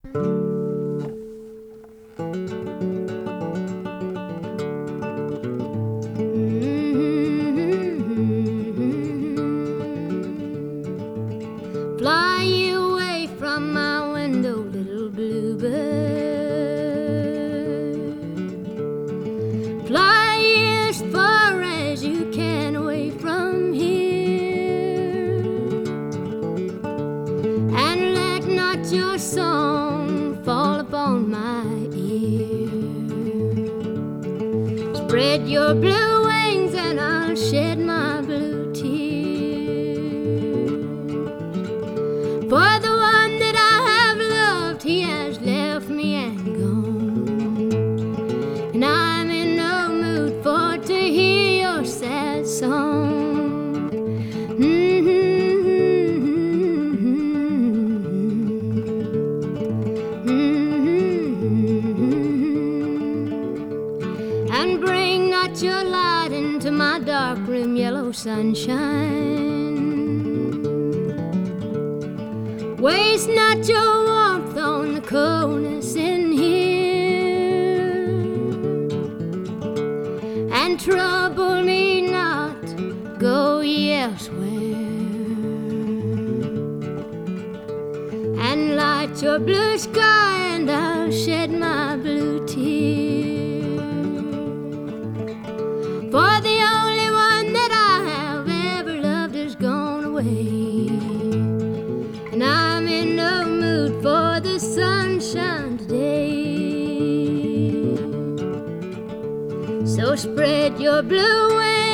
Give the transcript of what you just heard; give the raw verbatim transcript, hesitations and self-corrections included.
Fly away from my window, little bluebird. Fly as far as you can away from here, and let not your song fall upon my ear. Spread your blue wings and I'll shed my blue tears. For the one that I have loved, he has left me and gone, and I'm in no mood for to hear your sad song. Mm-hmm. Mm-hmm. And bring not your light into my dark room, yellow sunshine. Waste not your warmth on the coldness in here, and trouble me not, go ye elsewhere, and light your blue sky and I'll shed my blue tear. For the only one that I have ever loved has gone away, and I'm in no mood for the sunshine today. So spread your blue wings